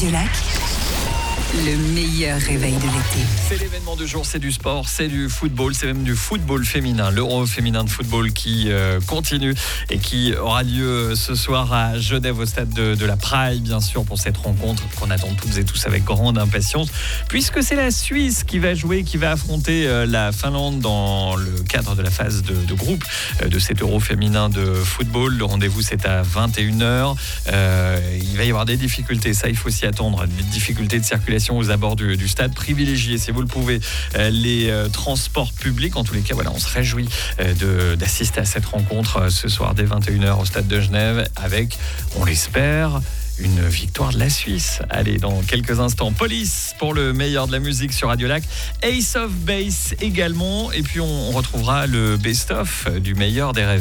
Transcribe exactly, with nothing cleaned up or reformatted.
Radiolac, le meilleur réveil de l'été. C'est l'événement du jour, c'est du sport, c'est du football, c'est même du football féminin. L'Euro féminin de football qui euh, continue et qui aura lieu ce soir à Genève au stade de, de la Praille, bien sûr, pour cette rencontre qu'on attend toutes et tous avec grande impatience, puisque c'est la Suisse qui va jouer, qui va affronter euh, la Finlande dans le cadre de la phase de, de groupe euh, de cet Euro féminin de football. Le rendez-vous, c'est à vingt et une heures. Euh, il va y avoir des difficultés, ça il faut s'y attendre, des difficultés de circulation aux abords du, du stade. Privilégiez, si vous le pouvez, euh, les euh, transports publics. En tous les cas, voilà, on se réjouit euh, de, d'assister à cette rencontre euh, ce soir dès vingt et une heures au stade de Genève avec, on l'espère, une victoire de la Suisse. Allez, dans quelques instants, Police pour le meilleur de la musique sur Radiolac, Ace of Base également, et puis on, on retrouvera le best-of du meilleur des rêves.